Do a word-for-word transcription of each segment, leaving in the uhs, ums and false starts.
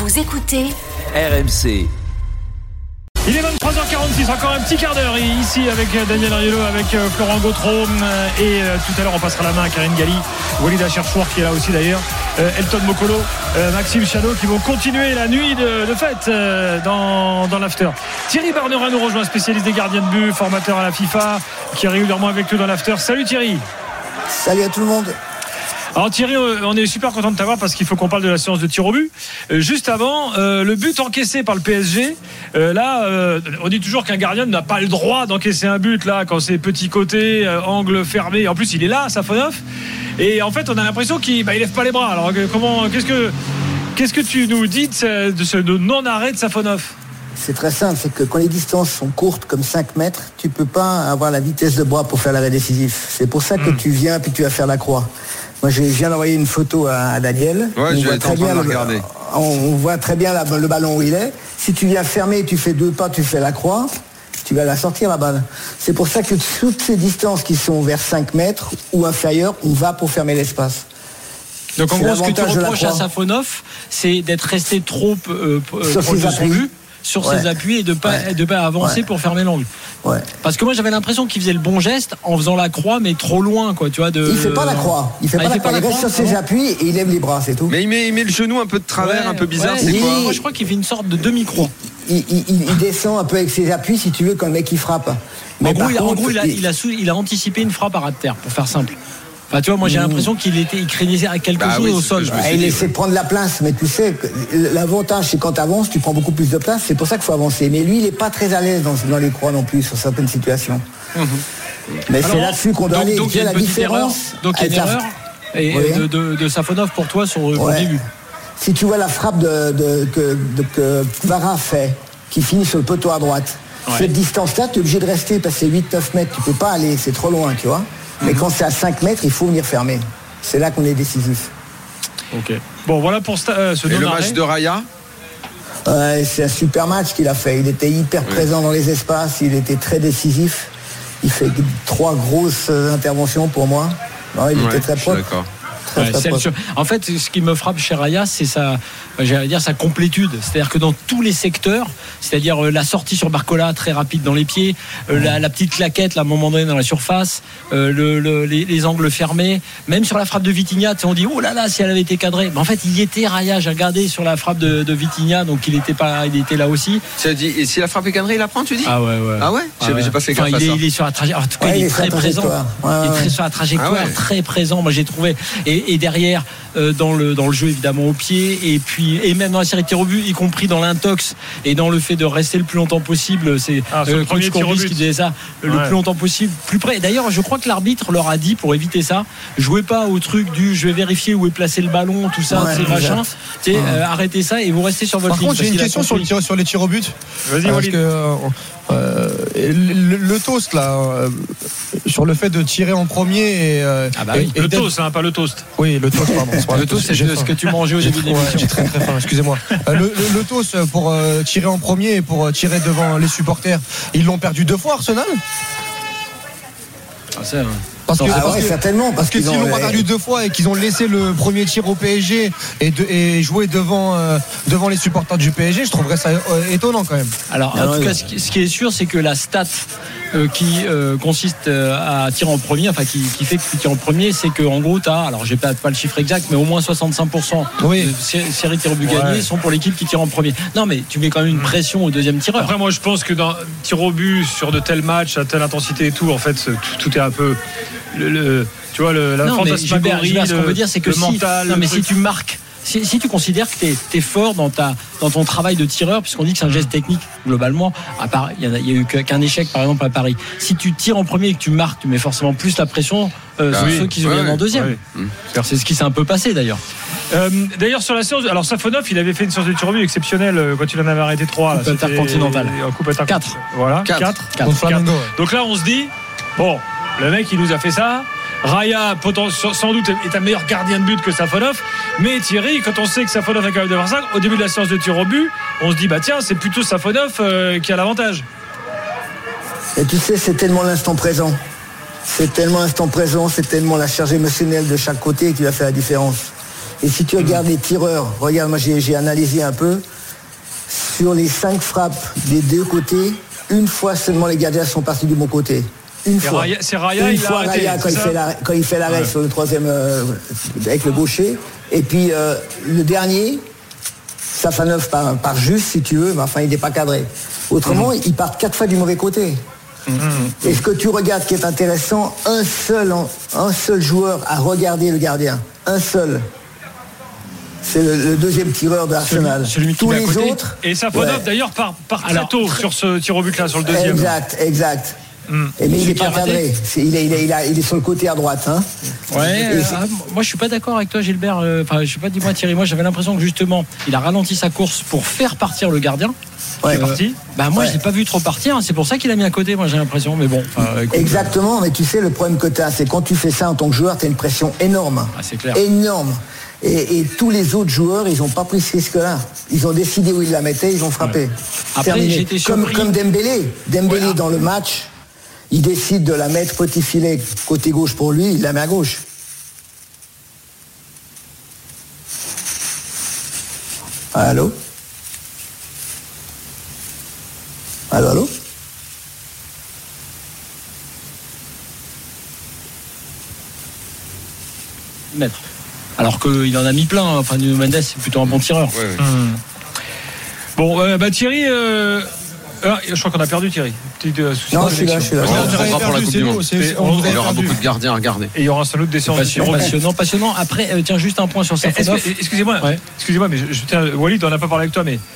Vous écoutez R M C. Il est vingt-trois heures quarante-six, encore un petit quart d'heure ici avec Daniel Ariello, avec Florent Gautreau et tout à l'heure on passera la main à Karine Galli, Walid Acharchour qui est là aussi d'ailleurs, Elton Mokolo, Maxime Chanot qui vont continuer la nuit de, de fête dans, dans l'after. Thierry Barnera nous rejoint, spécialiste des gardiens de but, formateur à la FIFA, qui est régulièrement avec nous dans l'after. Salut Thierry. Salut à tout le monde. Alors Thierry, on est super content de t'avoir parce qu'il faut qu'on parle de la séance de tir au but. Euh, juste avant, euh, le but encaissé par le P S G, euh, là, euh, on dit toujours qu'un gardien n'a pas le droit d'encaisser un but là quand c'est petit côté, euh, angle fermé. En plus, il est là, Safonov. Et en fait, on a l'impression qu'il bah, il lève pas les bras. Alors comment, qu'est-ce que, qu'est-ce que tu nous dis de ce, de ce de non-arrêt de Safonov ? C'est très simple, c'est que quand les distances sont courtes comme cinq mètres, tu peux pas avoir la vitesse de bras pour faire l'arrêt décisif. C'est pour ça que mmh. tu viens puis tu vas faire la croix. Moi, je viens d'envoyer une photo à Daniel. Ouais, on, voit très bien le, regarder. on voit très bien la, le ballon où il est. Si tu viens fermer, tu fais deux pas, tu fais la croix, tu vas la sortir la balle. C'est pour ça que toutes ces distances qui sont vers cinq mètres ou inférieures, on va pour fermer l'espace. Donc en gros, ce que tu reproches à Safonov, c'est d'être resté trop euh, sur proche de son but, sur ouais. ses appuis et de pas ouais. de pas avancer ouais. pour fermer l'angle. Ouais. Parce que moi j'avais l'impression qu'il faisait le bon geste en faisant la croix mais trop loin quoi, tu vois de... Il fait pas la croix, il fait ah, pas, il la, fait croix. Pas la croix, il reste sur ses appuis et il lève les bras, c'est tout. Mais il met, il met le genou un peu de travers, ouais, un peu bizarre, ouais, c'est quoi ? Moi je crois qu'il fait une sorte de demi-croix. Il, il, il, il descend un peu avec ses appuis si tu veux quand le mec il frappe. Mais en gros, il, contre, en gros il, a, il, a sous, il a anticipé une frappe à ras de terre pour faire simple. Enfin, tu vois, moi j'ai l'impression qu'il était, il craignait quelque bah, chose oui, au sol. Ah, il essaie de prendre la place, mais tu sais, l'avantage c'est quand tu avances, tu prends beaucoup plus de place, c'est pour ça qu'il faut avancer. Mais lui, il n'est pas très à l'aise dans, dans les croix non plus, sur certaines situations. Mmh. Mais alors, c'est là-dessus qu'on doit donc, aller. Donc il y a la différence. Erreur, donc il y a une erreur et oui. de, de, de Safonov pour toi sur le ouais. début. Si tu vois la frappe de, de, que, de, que Kvara fait, qui finit sur le poteau à droite, ouais. cette distance-là, tu es obligé de rester parce que c'est huit neuf mètres, tu peux pas aller, c'est trop loin, tu vois. Mais mmh. quand c'est à cinq mètres, il faut venir fermer. C'est là qu'on est décisif. Ok. Bon, voilà pour euh, ce Et le match de Raya euh, c'est un super match qu'il a fait. Il était hyper oui. présent dans les espaces. Il était très décisif. Il fait trois grosses interventions pour moi. Non, il ouais, était très propre. D'accord. Ouais, sur... En fait, ce qui me frappe chez Raya, c'est sa, j'allais dire, sa complétude. C'est-à-dire que dans tous les secteurs, c'est-à-dire euh, la sortie sur Barcola très rapide dans les pieds, euh, la, la petite claquette là, à un moment donné dans la surface, euh, le, le, les, les angles fermés, même sur la frappe de Vitinha, on dit oh là là si elle avait été cadrée. Mais en fait, il y était Raya. J'ai regardé sur la frappe de, de Vitinha, donc il était pas, il était là aussi. Tu as dit et si la frappe est cadrée, il la prend, tu dis ? Ah ouais ouais. Ah ouais. Ah j'ai, ouais. j'ai pas fait gaffe enfin, à il, ça. est, il est sur la trajectoire. En tout cas, ouais, il est il très présent. Ouais, ouais. Il est très sur la trajectoire, ah ouais. très présent. Moi, j'ai trouvé et, et derrière. Euh, dans le dans le jeu évidemment au pied et puis et même dans la série de tirs au but y compris dans l'intox et dans le fait de rester le plus longtemps possible c'est ah, euh, le premier tir au but qui disait ça ouais. le plus longtemps possible plus près. D'ailleurs je crois que l'arbitre leur a dit pour éviter ça jouez pas au truc du je vais vérifier où est placé le ballon tout ça ouais, ces machins ouais. euh, arrêtez ça et vous restez sur votre ligne. Par contre j'ai une question sur, le, sur les tirs au but. Vas-y Walid. Que euh, euh, le, le toast là euh, sur le fait de tirer en premier et, euh, ah bah oui. et, et le toast hein, pas le toast. Oui le toast pardon. Le, le toast c'est ce que tu mangeais au début de l'émission. J'ai très très faim, excusez-moi. Le, le, le toast pour euh, tirer en premier et pour euh, tirer devant les supporters, ils l'ont perdu deux fois Arsenal. Ah c'est vrai. Parce que, ah parce ouais, que, certainement parce que s'ils l'ont pas perdu deux fois et qu'ils ont laissé le premier tir au P S G et, de, et jouer devant, euh, devant les supporters du P S G, je trouverais ça euh, étonnant quand même. Alors en tout cas, ce qui, ce qui est sûr, c'est que la stat euh, qui euh, consiste euh, à tirer en premier, enfin qui, qui fait que tu tires en premier, c'est que en gros, tu as, alors j'ai pas, pas le chiffre exact, mais au moins soixante-cinq pour cent oui. de sé- séries de tirs au but gagnés ouais. sont pour l'équipe qui tire en premier. Non, mais tu mets quand même une pression au deuxième tireur. Après, moi, je pense que dans tir au but sur de tels matchs, à telle intensité et tout, en fait, tout, tout est un peu le, le tu vois le, la non, fantasmagorie, Gilbert, ce qu'on veut dire, c'est que le si, mental, non, mais truc. si tu marques. Si, si tu considères que tu es fort dans, ta, dans ton travail de tireur, puisqu'on dit que c'est un geste technique globalement, à part, il n'y a, a eu qu'un échec par exemple à Paris. Si tu tires en premier et que tu marques, tu mets forcément plus la pression euh, ah sur oui. ceux qui ouais, viennent en deuxième. Ouais. C'est ce qui s'est un peu passé d'ailleurs. Euh, d'ailleurs sur la séance, alors Safonov il avait fait une séance de tir au but exceptionnelle quand il en avait arrêté trois. Coupe intercontinentale. quatre. Voilà. quatre. Donc là on se dit, bon, le mec il nous a fait ça. Raya, sans doute, est un meilleur gardien de but que Safonov. Mais Thierry, quand on sait que Safonov est capable de faire ça, au début de la séance de tir au but, on se dit, bah tiens, c'est plutôt Safonov euh, qui a l'avantage. Et tu sais, c'est tellement l'instant présent. C'est tellement l'instant présent, c'est tellement la charge émotionnelle de chaque côté qui va faire la différence. Et si tu regardes mmh. les tireurs, regarde, moi j'ai, j'ai analysé un peu, sur les cinq frappes des deux côtés, une fois seulement les gardiens sont partis du bon côté. Une et fois. Raya, c'est Raya, une il fois a arrêté, Raya quand il, fait la, quand il fait l'arrêt ouais. sur le troisième euh, avec le gaucher. Et puis euh, le dernier, Safanov part, part juste si tu veux, mais enfin il n'est pas cadré. Autrement, mmh. ils partent quatre fois du mauvais côté. Mmh. Et ce que tu regardes qui est intéressant, un seul, un seul joueur a regardé le gardien. Un seul. C'est le, le deuxième tireur de Arsenal. Celui, celui Tous les côté. autres. Et Safonov ouais. d'ailleurs part, part très Alors, tôt sur ce tir au but là, sur le deuxième. Exact, exact. Mmh. Et mais il n'est pas cadré. C'est, il, est, il, est, il, est, il est sur le côté à droite. Hein. Ouais. Euh, ah, moi je suis pas d'accord avec toi, Gilbert. Enfin, euh, je sais pas. Dis-moi Thierry. Moi j'avais l'impression que justement, il a ralenti sa course pour faire partir le gardien. Ouais. Euh, parti. Bah moi ouais. je l'ai pas vu trop partir. C'est pour ça qu'il a mis à côté. Moi j'ai l'impression. Mais bon. Euh, écoute, Exactement. Mais tu sais le problème que tu as, c'est quand tu fais ça en tant que joueur, tu as une pression énorme. Ah, c'est clair. Énorme. Et, et tous les autres joueurs, ils n'ont pas pris ce risque-là. Ils ont décidé où ils la mettaient, ils ont frappé. Ouais. Après, j'étais comme, comme Dembélé. Dembélé ouais. dans le match, il décide de la mettre petit filet côté gauche pour lui, il la met à gauche. Allô ? Allô, allô ? Maître. Alors qu'il en a mis plein, enfin Nuno Mendes c'est plutôt un bon tireur. Ouais, ouais. Hum. Bon, euh, bah Thierry, euh... ah, je crois qu'on a perdu Thierry. Petit euh, souci non, je suis là, je suis là. On reprendra pour la Coupe du Monde. On il y aura beaucoup de gardiens à regarder. Et il y aura sans doute des séances passionnant, passionnant, passionnant. Après, euh, tiens, juste un point sur Safonov. Excusez-moi, ouais. excusez-moi, mais je, je tiens, Walid, on n'a pas parlé avec toi, mais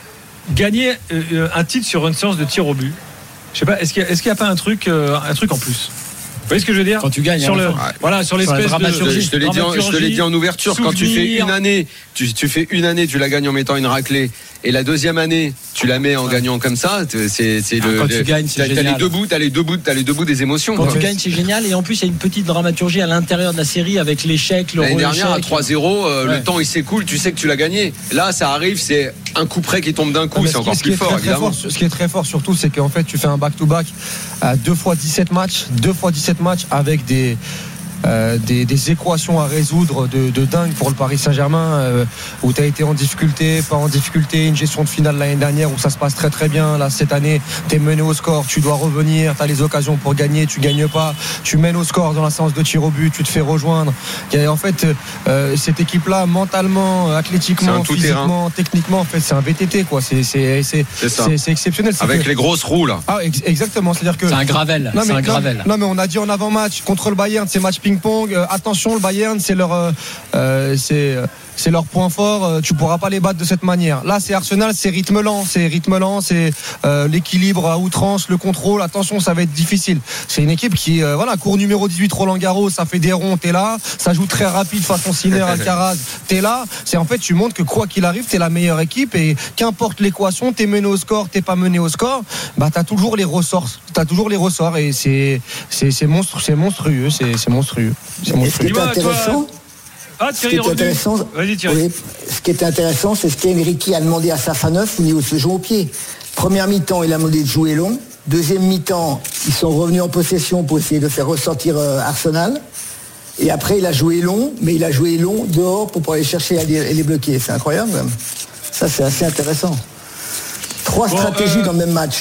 gagner euh, un titre sur une séance de tir au but, je sais pas, est-ce qu'il n'y a, a pas un truc, euh, un truc en plus? Vous voyez ce que je veux dire? Quand tu gagnes, sur le, ouais. voilà, sur l'espèce sur de. Je, je te l'ai dit, en, je te l'ai dit en ouverture. Souvenir. Quand tu fais une année, tu, tu fais une année, tu la gagnes en mettant une raclée, et la deuxième année, tu la mets en ouais. gagnant comme ça. C'est, c'est ah, le. Quand le, tu gagnes, c'est t'as, génial. T'as les deux bouts, t'as les deux bouts, t'as les deux bouts des émotions. Quand quoi. tu gagnes, c'est génial. Et en plus, il y a une petite dramaturgie à l'intérieur de la série avec l'échec, le L'année dernière, à trois zéro, euh, ouais. le temps il s'écoule, tu sais que tu l'as gagné. Là, ça arrive, c'est un coup près qui tombe d'un coup, non, c'est encore plus fort, très, évidemment. Très fort, ce qui est très fort surtout, c'est qu'en fait, tu fais un back-to-back à deux fois dix-sept matchs, deux fois dix-sept matchs avec des. Euh, des, des équations à résoudre de, de dingue pour le Paris Saint-Germain euh, où tu as été en difficulté, pas en difficulté, une gestion de finale l'année dernière où ça se passe très très bien. Là cette année tu es mené au score, tu dois revenir, tu as les occasions pour gagner, tu gagnes pas, tu mènes au score dans la séance de tir au but, tu te fais rejoindre. Il y a, en fait euh, cette équipe là mentalement, athlétiquement, physiquement, techniquement, en fait c'est un V T T quoi. C'est, c'est, c'est, c'est, c'est, c'est exceptionnel. C'est avec que... les grosses roues là. Ah ex- exactement, c'est-à-dire que c'est un gravel. Non, c'est mais, un gravel. Non, non mais on a dit en avant-match contre le Bayern, c'est match ping-pong. Euh, attention, le Bayern, c'est leur, euh, c'est, c'est leur point fort. Tu pourras pas les battre de cette manière. Là, c'est Arsenal, c'est rythme lent, c'est rythme lent, c'est euh, l'équilibre à outrance, le contrôle. Attention, ça va être difficile. C'est une équipe qui, euh, voilà, cours numéro dix-huit, Roland Garros, ça fait des ronds, t'es là. Ça joue très rapide façon Sinner, Alcaraz, t'es là. C'est en fait, tu montres que quoi qu'il arrive, t'es la meilleure équipe et qu'importe l'équation, t'es mené au score, t'es pas mené au score, bah t'as toujours les ressorts, t'as toujours les ressorts et c'est, c'est, c'est monstrueux, c'est monstrueux, c'est, c'est monstrueux. C'est monstrueux. Ce qui est intéressant, ah, ce qui est intéressant, Vas-y, Thierry. Oui, ce qui est intéressant, c'est ce qu'Enrique a demandé à Safanov au niveau de ce jeu au pied. Première mi-temps, il a demandé de jouer long. Deuxième mi-temps, ils sont revenus en possession pour essayer de faire ressortir euh, Arsenal. Et après, il a joué long, mais il a joué long dehors pour pouvoir aller chercher et les, les bloquer. C'est incroyable, même. Ça, c'est assez intéressant. Trois bon, stratégies euh... dans le même match.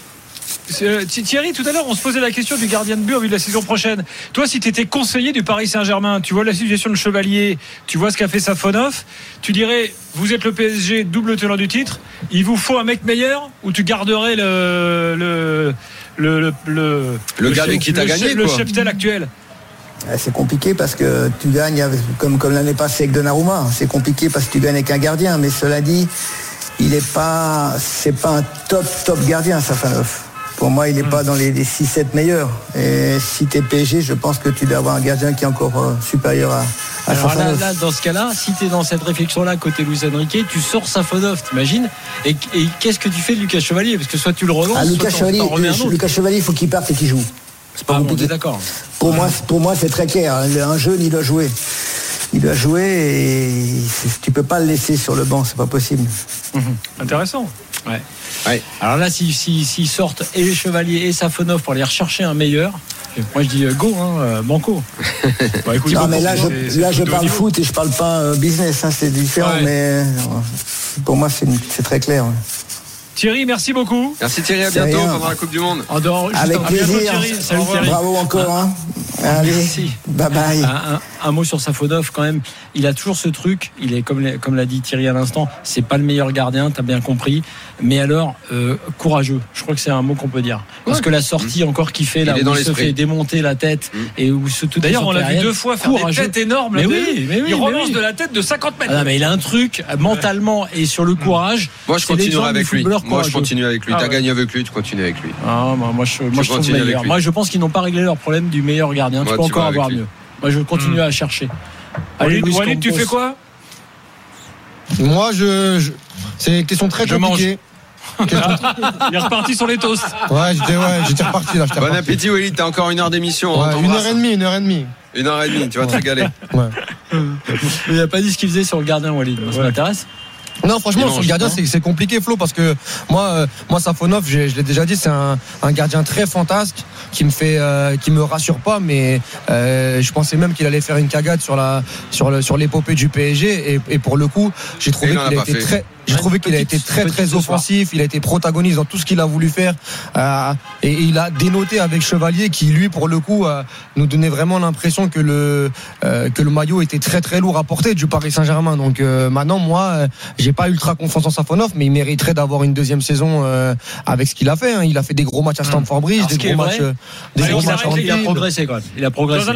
Thierry, tout à l'heure, on se posait la question du gardien de but en vue de la saison prochaine. Toi, si tu étais conseiller du Paris Saint-Germain, tu vois la situation de Chevalier, tu vois ce qu'a fait Safonov, tu dirais, vous êtes le P S G, double tenant du titre, il vous faut un mec meilleur ou tu garderais le le le le, le, le gars avec qui t'as gagné, le cheptel actuel? C'est compliqué parce que tu gagnes avec, comme, comme l'année passée avec Donnarumma. C'est compliqué parce que tu gagnes avec un gardien, mais cela dit, il est pas, c'est pas un top top gardien, Safonov. Pour moi, il n'est pas dans les, les six sept meilleurs. Et si tu es P S G, je pense que tu dois avoir un gardien qui est encore euh, supérieur à, à Alors Safonov. là, là, dans ce cas-là, si tu es dans cette réflexion-là, côté Luis Enrique, tu sors Safonov, t'imagines, et, et qu'est-ce que tu fais de Lucas Chevalier? Parce que soit tu le relances, ah, soit Lucas t'en, Chevalier, t'en remets un autre. Lucas Chevalier, il faut qu'il parte et qu'il joue. C'est pas ah, compliqué. Bon, d'accord. Pour, ouais. moi, pour moi, c'est très clair. Un jeune, il doit jouer. Il doit jouer et tu peux pas le laisser sur le banc, c'est pas possible. Mmh. Intéressant. Ouais. Ouais. Alors là, s'ils si, si, si sortent et les Chevaliers et Safonov pour aller rechercher un meilleur, Moi je dis go, hein, banco. Bah, écoute, non, mais bon, là, c'est, je, c'est là, je de parle niveau. foot et je parle pas euh, business, hein, c'est différent, Ouais. mais euh, pour moi, c'est, c'est très clair. Ouais. Thierry, merci beaucoup. Merci Thierry, à C'est bientôt rien. pendant la Coupe du Monde. En dehors, juste Avec un- bientôt, plaisir. Thierry. Salut, Au revoir. Thierry. Bravo encore. Hein. Allez, Merci. bye bye. Un, un- un mot sur Safonov quand même. Il a toujours ce truc. Il est comme l'a- comme l'a dit Thierry à l'instant. C'est pas le meilleur gardien, t'as bien compris. Mais alors euh, courageux. Je crois que c'est un mot qu'on peut dire. Parce que la sortie encore qu'il fait là, Il est où dans il se l'esprit. fait démonter la tête Mm. et où se tout D'ailleurs, on l'a vu deux fois faire courageux. des têtes énormes. Mais là, oui, mais oui, il mais relance oui. de la tête de cinquante mètres. Ah non, mais il a un truc mentalement et sur le courage. Moi, je C'est l'exemple continuerai du avec lui. footballeur Moi, je courageux. continue avec lui. Ah T'as ouais. gagné avec lui, tu continues avec lui. Ah, moi, moi, je, moi, je trouve continues avec meilleur. lui. Moi, je pense qu'ils n'ont pas réglé leur problème du meilleur gardien. Moi, tu peux tu encore vas avec avoir lui. mieux. Moi, je continue à chercher. Allez, Walid, Luis Walid, tu Campos. fais quoi? Moi, je, je- c'est une question très Je compliquée. Il est reparti sur les toasts. Ouais, j'étais, ouais, j'étais reparti là. J'étais Bon reparti. appétit, Walid. T'as encore une heure d'émission. on Ouais, une t'embrasse. heure et demie, une heure et demie. Une heure et demie, tu vas te régaler. Ouais. Il n'a pas dit ce qu'il faisait sur le gardien, Walid. Moi, ça m'intéresse. Non, franchement, Mélange, sur le gardien, non c'est, c'est compliqué, Flo, parce que moi, euh, moi, Safonov, j'ai- je l'ai déjà dit, c'est un, un gardien très fantasque qui me fait, euh, qui me rassure pas, mais euh, je pensais même qu'il allait faire une cagade sur la, sur le, sur l'épopée du P S G, et, et pour le coup, j'ai trouvé il en a qu'il a pas été fait. très, j'ai Ouais, trouvé qu'il a petite- été très petite très ce soir. offensif, il a été protagoniste dans tout ce qu'il a voulu faire, euh, et, et il a dénoté avec Chevalier, qui lui, pour le coup, euh, nous donnait vraiment l'impression que le, euh, que le maillot était très très lourd à porter du Paris Saint-Germain. Donc euh, maintenant, moi, euh, j'ai pas ultra confiance en Safonov, mais il mériterait d'avoir une deuxième saison euh, avec ce qu'il a fait. Hein. Il a fait des gros matchs à Stamford Bridge, Alors, ce des qui est gros vrai- matchs, euh, des Allez, gros on matchs s'arrête, en Il a Ligue. progressé quand même. Il a progressé. Dans un